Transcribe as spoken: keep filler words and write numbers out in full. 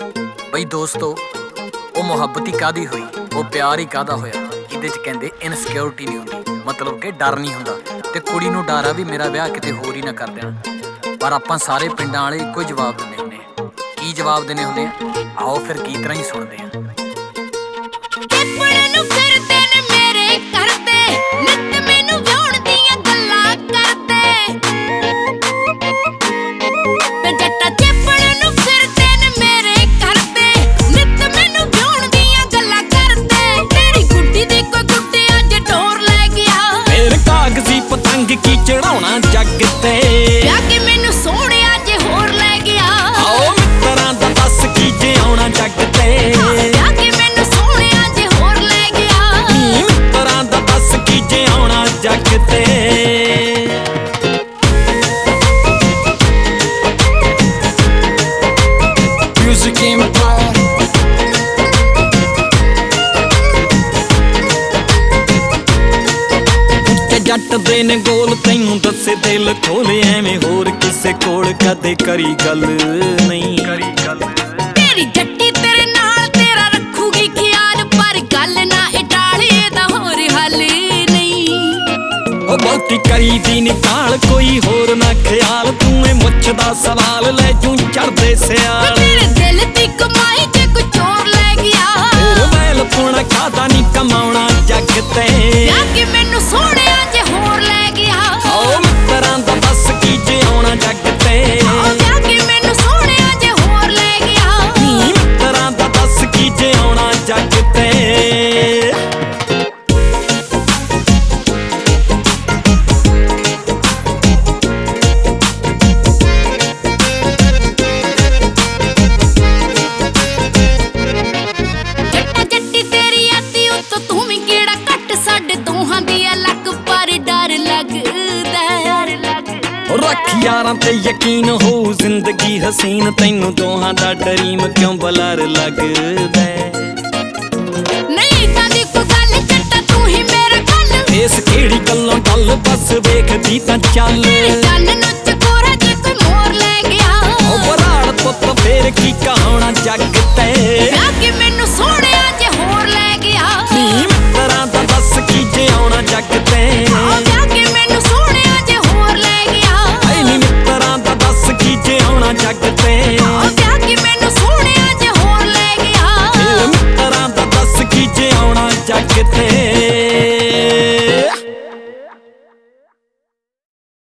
ਬਈ ਦੋਸਤੋ, ਉਹ ਮੁਹੱਬਤ ਹੀ ਕਾਹਦੀ ਹੋਈ, ਉਹ ਪਿਆਰ ਹੀ ਕਾਹਦਾ ਹੋਇਆ ਜਿਹਦੇ 'ਚ ਕਹਿੰਦੇ ਇਨਸਿਕਿਉਰਿਟੀ ਨਹੀਂ ਹੁੰਦੀ, ਮਤਲਬ ਕਿ ਡਰ ਨਹੀਂ ਹੁੰਦਾ। ਤੇ ਕੁੜੀ ਨੂੰ ਡਰ ਆ ਵੀ ਮੇਰਾ ਵਿਆਹ ਕਿਤੇ ਹੋਰ ਹੀ ਨਾ ਕਰ ਦੇਣ। ਪਰ ਆਪਾਂ ਸਾਰੇ ਪਿੰਡਾਂ ਵਾਲੇ ਇੱਕੋ ਹੀ ਜਵਾਬ ਦਿੰਦੇ ਹੁੰਦੇ ਆ। ਕੀ ਜਵਾਬ ਦਿੰਦੇ ਹੁੰਦੇ ਆ? ਆਓ ਫਿਰ ਗੀਤ ਰਾਹੀਂ ਸੁਣਦੇ ਆ। ਪਤੰਗ ਕੀ ਚੜਾਉਣਾ ਜੱਗ ਤੇ ਵਿਆਹ ਕੇ ਮੈਨੂੰ ਸੋਹਣਿਆ ਜੇ ਹੋਰ ਲੈ ਗਿਆ। ਆਓ ਮਿੱਤਰਾਂ ਦਾ ਦੱਸ ਕੀ ਜੇ ਆਉਣਾ ਜੱਗ ਤੇ ਵਿਆਹ ਕੇ ਮੈਨੂੰ ਸੋਹਣਿਆ ਜੇ ਹੋਰ ਲੈ ਗਿਆ। ਮਿੱਤਰਾਂ ਦਾ ਦੱਸ ਕੀ ਜੇ ਆਉਣਾ ਜੱਗ ਤੇ Music Empire ਜੱਟ ਦੇ ਨੇ ਗੋਲ ਤੈਨੂੰ ਦੱਸੇ ਦਿਲ ਖੋਲੇ ਐਵੇਂ ਹੋਰ ਕਿਸੇ ਕੋਲ ਕਦੇ ਕਰੀ ਗੱਲ ਨਹੀਂ ਕਰੀ ਗੱਲ। ਤੇਰੀ ਜੱਟੀ ਤੇਰੇ ਨਾਲ ਤੇਰਾ ਰੱਖੂਗੀ ਖਿਆਲ, ਪਰ ਗੱਲ ਨਾ ਇਹ ਟਾਲੇ ਦਾ ਹੋਰ ਹੱਲ ਨਹੀਂ। ਉਹ ਬਹੁਤੀ ਕਰੀ ਦੀ ਨਿਕਾਲ ਕੋਈ ਹੋਰ ਨਾ ਖਿਆਲ, ਤੂੰ ਇਹ ਮੁੱਛ ਦਾ ਸਵਾਲ ਲੈ ਜੂ ਚੜਦੇ ਸਿਆਲ। ਤੇਰੇ ਦਿਲ ਦੀ ਕਮਾਈ ਜੇ ਕੋਈ ਚੋਰ ਲੈ ਗਿਆ। ਤੇਰੇ ਵੈਲ ਪੁਣਾ ਖਾਦਾ ਨਹੀਂ ਕਮਾਉਣਾ ਜੱਗ ਤੇ ਵਿਆਹ ਕੇ ਮੈਨੂੰ ਸੋਹਣਿਆ ਜੇ ਹੋਰ ਲੈ ਗਿਆ। ਆਓ ਮਿੱਤਰਾਂ ਦਾ ਦੱਸ ਕੀ ਜੇ ਆਉਣਾ ਜੱਗ ਤੇ ਵਿਆਹ ਕੇ ਮੈਨੂੰ ਸੋਹਣਿਆ ਜੇ ਹੋਰ ਲੈ ਗਿਆ। ਮਿੱਤਰਾਂ ਦਾ ਦੱਸ ਕੀ ਜੇ ਆਉਣਾ ਜੱਗ ਤੇ ਜੱਟਾ ਜੱਟੀ ਤੇਰੀ ਆਤੀ ਉੱਤੋਂ ਤੂੰ ਵੀ ਕਿਹੜਾ ਘੱਟ, ਸਾਡੇ ਦੋਹਾਂ ਦੀ ਅਲੱਗ ਪਰ ਡਰ ਲੱਗਦਾ। ਰੱਖ ਯਾਰਾਂ ਤੇ ਯਕੀਨ ਹੋ ਜ਼ਿੰਦਗੀ ਹਸੀਨ, ਤੈਨੂੰ ਦੋਹਾਂ ਦਾ ਡਰੀਮ ਕਿਉਂ ਬਲਰ ਲੱਗਦਾ। ਨਹੀਂ ਤਾਂ ਦੀ ਕੋਈ ਗੱਲ ਜੱਟਾ ਤੂੰ ਹੀ ਮੇਰਾ ਗੱਲ, ਇਸ ਕਿਹੜੀ ਗੱਲੋਂ ਗੱਲ ਬਸ ਵੇਖਦੀ ਤਾਂ ਚੱਲ। ਤੇਰੇ ਕੰਨ ਨੂੰ